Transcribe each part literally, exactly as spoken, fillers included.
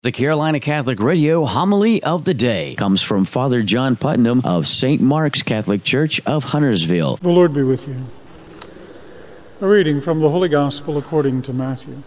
The Carolina Catholic Radio Homily of the Day comes from Father John Putnam of Saint Mark's Catholic Church of Huntersville. The Lord be with you. A reading from the Holy Gospel according to Matthew.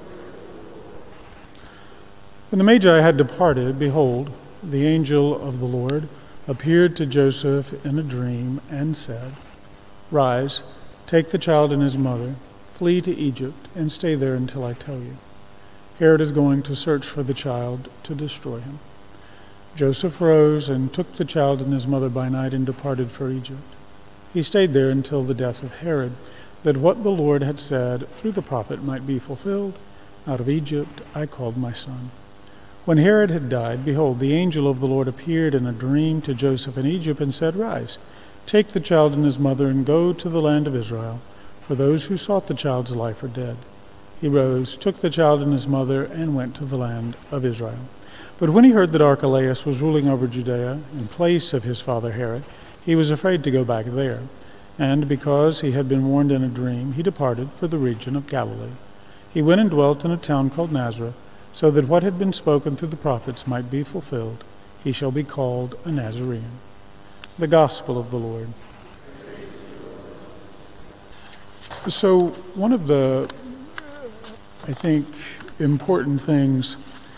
When the Magi had departed, behold, the angel of the Lord appeared to Joseph in a dream and said, "Rise, take the child and his mother, flee to Egypt, and stay there until I tell you. Herod is going to search for the child to destroy him." Joseph rose and took the child and his mother by night and departed for Egypt. He stayed there until the death of Herod, that what the Lord had said through the prophet might be fulfilled, "Out of Egypt I called my son." When Herod had died, behold, the angel of the Lord appeared in a dream to Joseph in Egypt and said, "Rise, take the child and his mother and go to the land of Israel, for those who sought the child's life are dead." He rose, took the child and his mother, and went to the land of Israel. But when he heard that Archelaus was ruling over Judea in place of his father Herod, he was afraid to go back there. And because he had been warned in a dream, he departed for the region of Galilee. He went and dwelt in a town called Nazareth, so that what had been spoken through the prophets might be fulfilled. He shall be called a Nazarene. The Gospel of the Lord. So one of the I think important things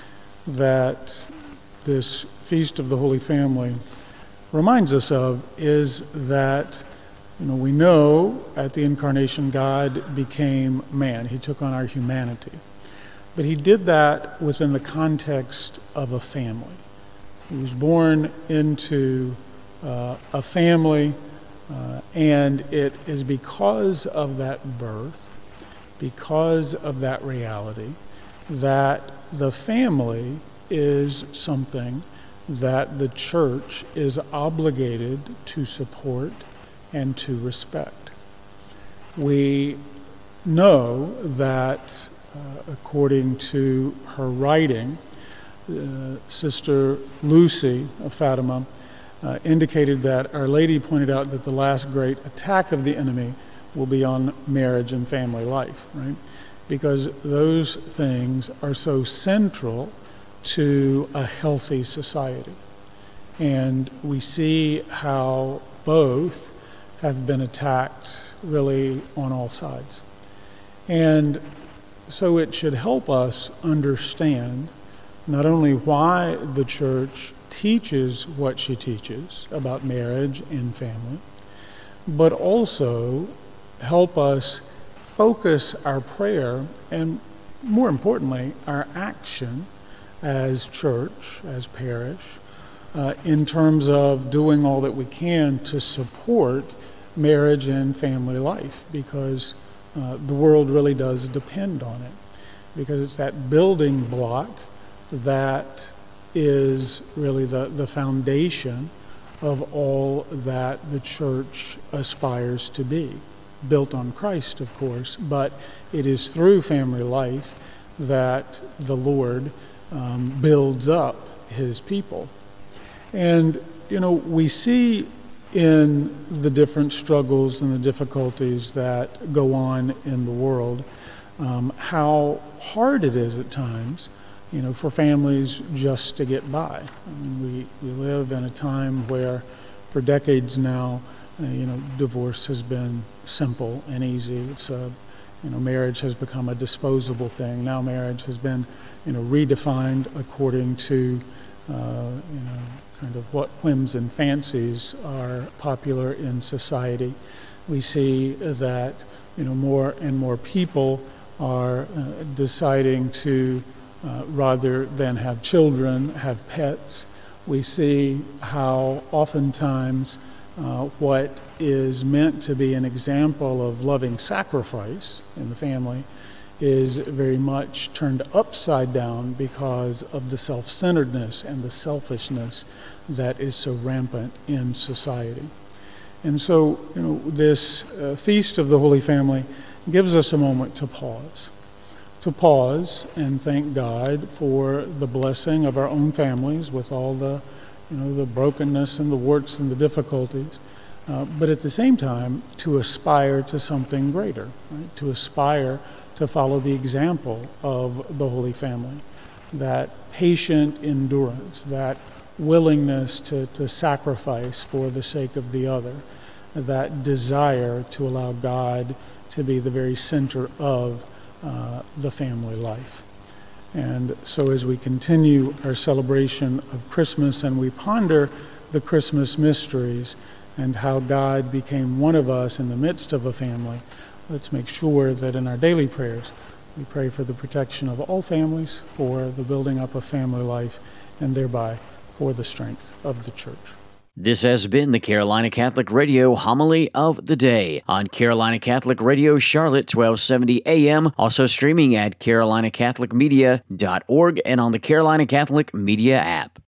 that this Feast of the Holy Family reminds us of is that, you know, we know at the Incarnation God became man. He took on our humanity. But he did that within the context of a family. He was born into uh, a family, uh, and it is because of that birth, because of that reality, that the family is something that the church is obligated to support and to respect. We know that, uh, according to her writing, uh, Sister Lucy of Fatima uh, indicated that Our Lady pointed out that the last great attack of the enemy will be on marriage and family life, right? Because those things are so central to a healthy society. And we see how both have been attacked really on all sides. And so it should help us understand not only why the church teaches what she teaches about marriage and family, but also help us focus our prayer and, more importantly, our action as church, as parish, uh, in terms of doing all that we can to support marriage and family life, because uh, the world really does depend on it, because it's that building block that is really the, the foundation of all that the church aspires to be. Built on Christ, of course, but it is through family life that the Lord um, builds up his people. And, you know, we see in the different struggles and the difficulties that go on in the world um, how hard it is at times, you know, for families just to get by. I mean, we, we live in a time where for decades now, Uh, you know, divorce has been simple and easy. It's a, you know, marriage has become a disposable thing. Now marriage has been, you know, redefined according to, uh, you know, kind of what whims and fancies are popular in society. We see that, you know, more and more people are uh, deciding to, uh, rather than have children, have pets. We see how oftentimes Uh, what is meant to be an example of loving sacrifice in the family is very much turned upside down because of the self-centeredness and the selfishness that is so rampant in society. And so, you know, this uh, Feast of the Holy Family gives us a moment to pause, to pause and thank God for the blessing of our own families with all the you know, the brokenness and the warts and the difficulties, uh, but at the same time, to aspire to something greater, right? To aspire to follow the example of the Holy Family, that patient endurance, that willingness to, to sacrifice for the sake of the other, that desire to allow God to be the very center of uh, the family life. And so as we continue our celebration of Christmas and we ponder the Christmas mysteries and how God became one of us in the midst of a family, let's make sure that in our daily prayers we pray for the protection of all families, for the building up of family life, and thereby for the strength of the church. This has been the Carolina Catholic Radio Homily of the Day on Carolina Catholic Radio Charlotte, twelve seventy A M, also streaming at carolina catholic media dot org and on the Carolina Catholic Media app.